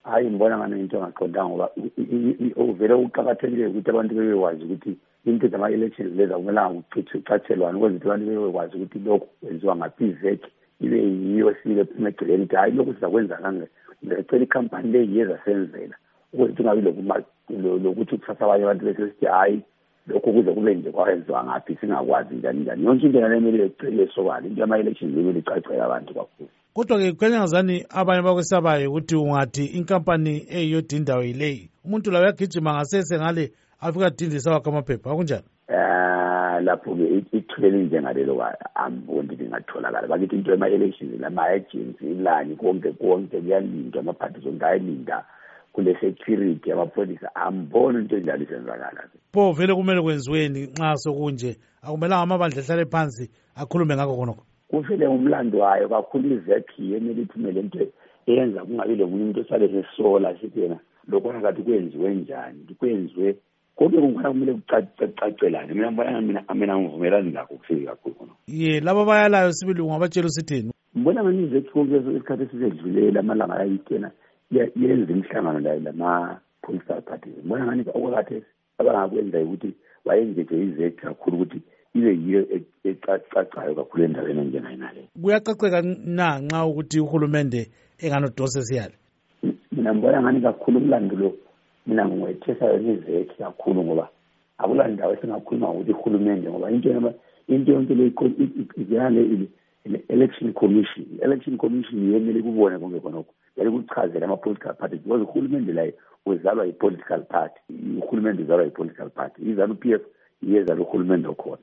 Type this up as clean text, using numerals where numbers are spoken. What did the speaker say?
hayi ngibona ngane into engaqondanga ngoba vele uqakathekile ukuthi abantu bebekwazi ukuthi into zama-elections lezi akumelanga ucathelwane ukwenza ukuthi abantu bebekwazi ukuthi lokhu kwenziwa ngaphi ivec ibe yiyo sile emegceleni ukuthi hayi lokhu sizakwenza kange ngicela ikhampani le yezasenzela ukuthi ungabi lokuthi kusasa abanye abantu bese sithi hayi lokho kuze kube nje kwayenziwa ngaphi singakwazi njani njani yonke into ngale emele icele sobala into yama-elections imele icacela abantu kakhulu. Kodwa-ke kwenyangazani abanye bakwesabayo ukuthi ungathi inkampani eyiyodwa indawo yileyi umuntu lawo uyagijima ngasese ngale afika adindisa wakhe amaphepha akunjani? Lapho-ke ithuleli njengalelo amboni lingatholakala bakithi into yama-elections lama-agency ilani konke kuyalindwa amaphathi zonke ayilinda kule security amapholisa amboni into enjalo isenzakala. Pho vele kumele kwenziweni nxa sokunje akumelanga amabandla ehlale phansi akhulume ngakho khonokho? Kuvele umlando wayo kakhulu ivekhi yemele ithumele into eyenza kungabi lomunye umuntu osale sesola sithi yena lokho ngathi kwenziwe njani kwenziwe konke kungana kumele kucacelane mina ngivumelani lakho kufika kakhulu. Laba bayalayo sibili ungabatshela usithini? Ngibona ngani ivekhi konke isikhathi esisedlulela amalanga ayitena yenza imihlangano la lama-political parties. Ngibona ngani okwakhathesi abangakwenza ukuthi bayenze ivekhi kakhulu ukuthi ibe yiyo ecacayo kakhulu endaweni enjengayinale. Kuyacaceka na nxa ukuthi uhulumende enganodose siyale? Mina ngibona ngani kakhulu umlando lo mina ngingwethesa yona ivekhi kakhulu ngoba akulandawo esingakhuluma ngokuthi uhulumende ngoba into yonke le iyale election commission. I-election commission yemele kubone konke khonokho yale kuchazela ama-political parties because uhulumende layo uzalwa yi-political party. Uhulumende uzalwa yi-political party izala u-P F iyezala uhulumende okhona.